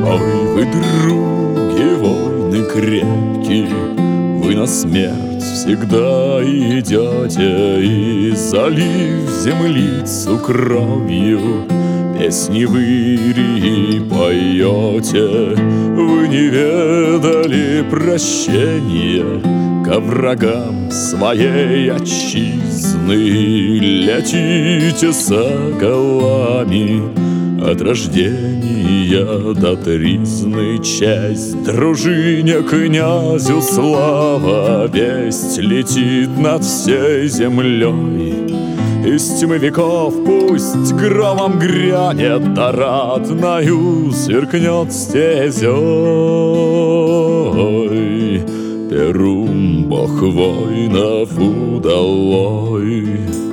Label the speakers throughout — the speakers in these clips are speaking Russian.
Speaker 1: Ой, вы, други, войны крепкие, вы на смерть всегда идете, и залив землицу кровью песни выри поете. Вы не ведали прощения ко врагам своей отчизны, летите соколами от рождения до тризны. Честь дружине князю слава, весть летит над всей землей. Из тьмы веков пусть громом грянет, да ратною сверкнет стезей. Перун, бог воинов удалой.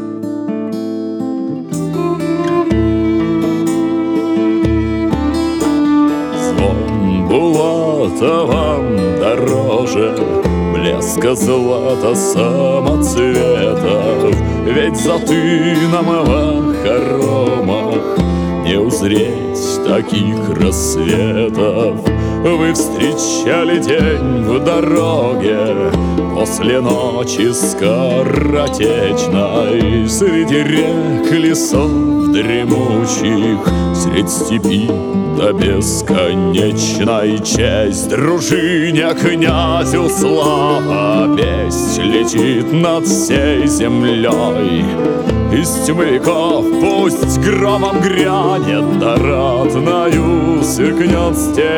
Speaker 1: Звон булата вам дороже блеска злата самоцветов, ведь за тыном в хоромах не узреть таких рассветов. Вы встречали день в дороге после ночи скоротечной, среди рек, лесов дремучих, средь степи до бесконечной. Честь дружине князю слава, весть летит над всей землей. Из тьмы веков пусть громом грянет, да ратною сверкнет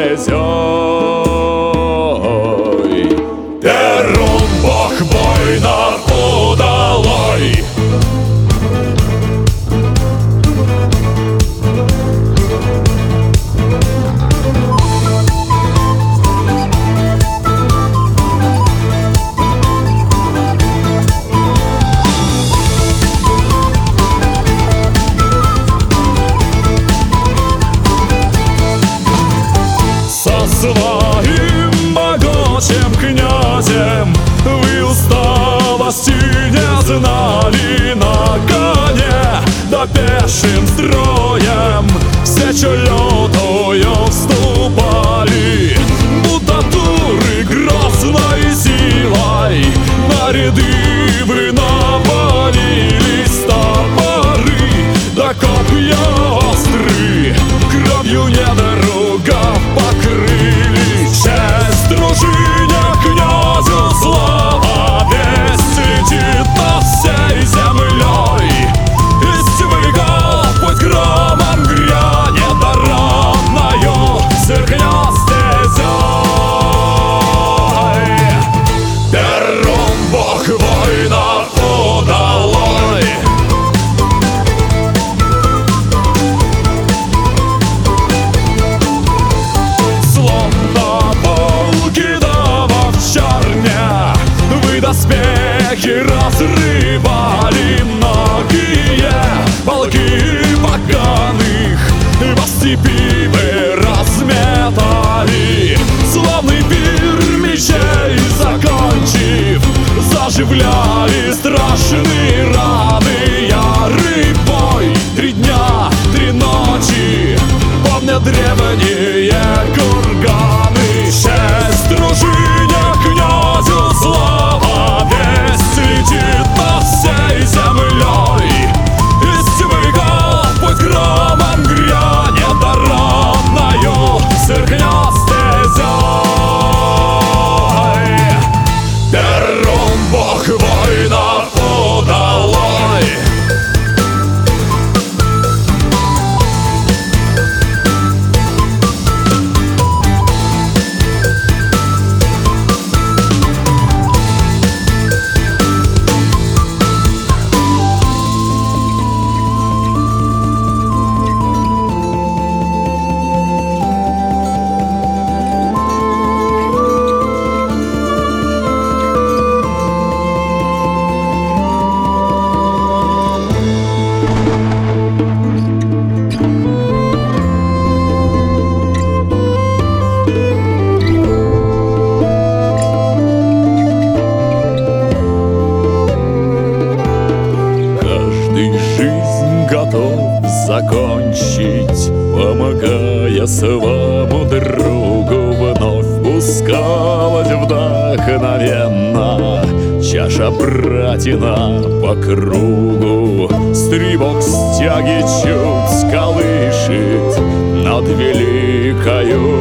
Speaker 1: стезей. Перун, бог воинов удалой. Своим могучим князем вы усталости не знали. На коне да пешим строем все лютую вступали, будто туры грозной силой на ряды вы навалились. Топоры да копья остры кровью недоругав покрыли. Честь дружине князю слава, весть летит над всей землей. Из тьмы веков пусть громом грянет, да ратною сверкнет стезей. Перун, бог воинов удалой. Доспехи разрывали многие полки поганых, во степи вы разметали. Славный пир мечей закончив, заживляли страшные раны. Ярый бой 3 дня, 3 ночи помнят древние курганы. Честь дружине князю слава, весть летит над всей землей. Из тьмы веков пусть громом грянет, да ратною сверкнет стезей. Перун, бог воинов удалой. плескалась вдохновенно чаша братина по кругу. Стрибок стяги чуть сколышет над великою